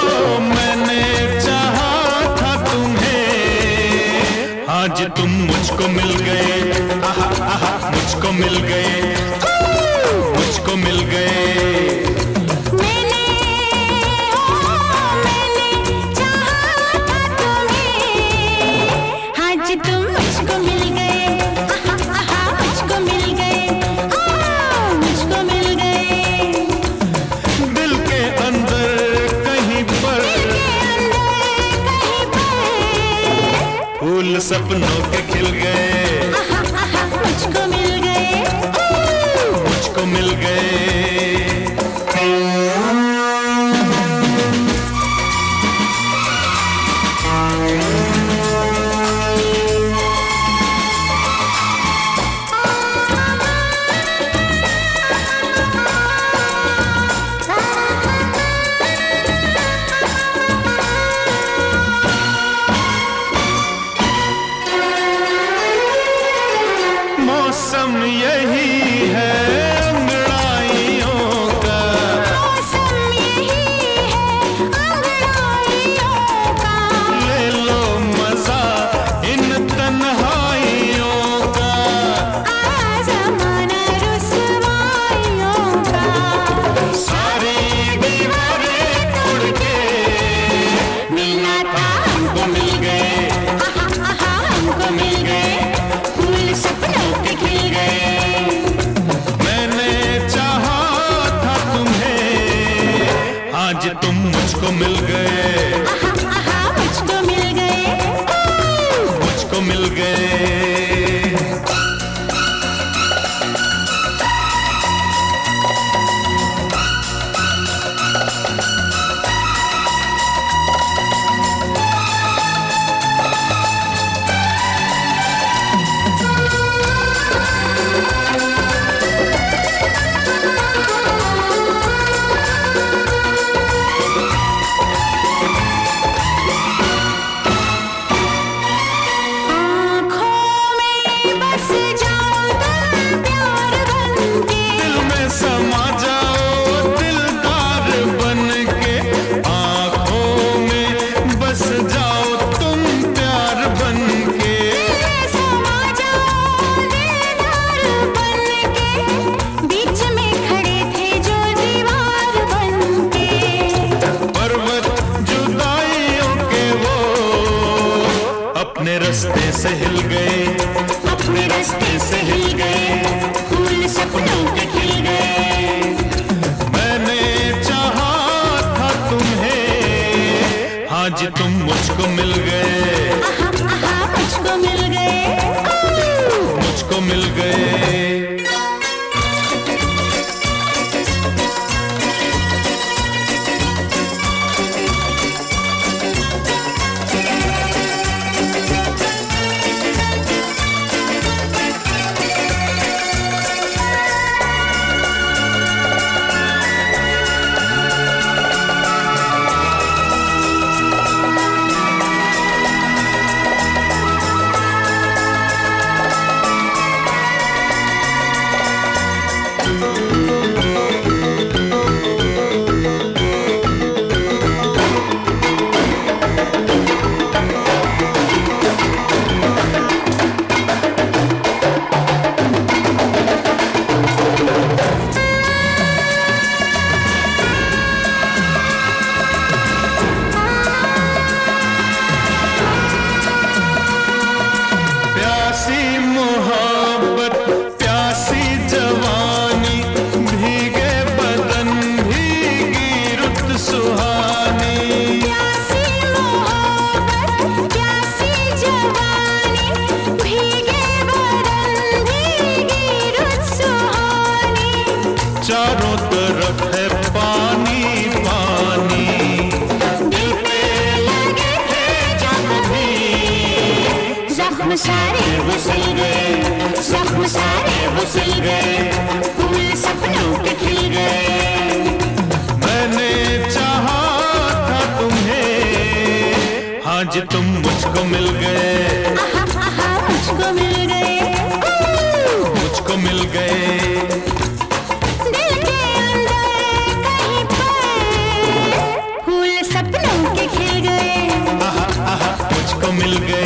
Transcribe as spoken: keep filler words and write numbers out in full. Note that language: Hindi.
मैंने चाहा था तुम्हें, आज तुम मुझको मिल गए। आहा आहा मुझको मिल गए, मुझको मिल गए। मैंने ओ मैंने चाहा था तुम्हें, आज तुम मुझको मिल गए। आहा आहा मुझको मिल गए, आ मुझको मिल गए। दिल के अंदर कहीं पर, दिल के अंदर कहीं पर फूल सपनों के खिल गए। आहा आहा मुझको मिल गए, मुझको मिल गए। मौसम यही है अंगड़ाइयों का, मौसम यही है अंगड़ाइयों का। ले लो मजा इन तन्हाइयों का। ज़माना रुसवाइयों का। सारी दीवारें तोड़ के मिलना था हमको मिल गए। आहा आहा हमको मिल गए, फूल सपनों के खिल गए। मैंने चाहा था तुम्हें, आज तुम मुझको मिल गए। आहा आहा मुझको मिल गए, मुझको मिल गए। आँखों में बस जाओ तुम प्यार बनके। दिल में समा जाओ दिलदार बन के। आँखों में बस जाओ तुम प्यार बन के। समा जाओ दिलदार बनके, बीच में खड़े थे जो दीवार बनके। पर्वत जुदाइयों के वो अपने रास्ते से हिल गए। अपने रास्ते से हिल गए, फूल सपनों के खिल गए। मैंने चाहा था तुम्हें, आज तुम मुझको मिल गए। आहा आहा मुझको मिल गए, मुझको मिल गए। प्यासी मोहब्बत प्यासी जवानी, भीगे बदन भीगी रुत सुहानी। प्यासी मोहब्बत प्यासी जवानी, भीगे बदन भीगी रुत सुहानी। चारों तरफ है पानी पानी, दिल पे लगे थे जख्म, जख्म सारे उसल गए, जख्म सारे उसल गए, फूल सपनों के खिल गए। मैंने चाहा था तुम्हें, आज तुम मुझको मिल गए। आहा आहा मुझको मिल गए, मुझको मिल गए। दिल के अंदर कहीं पर फूल सपनों मिल गए।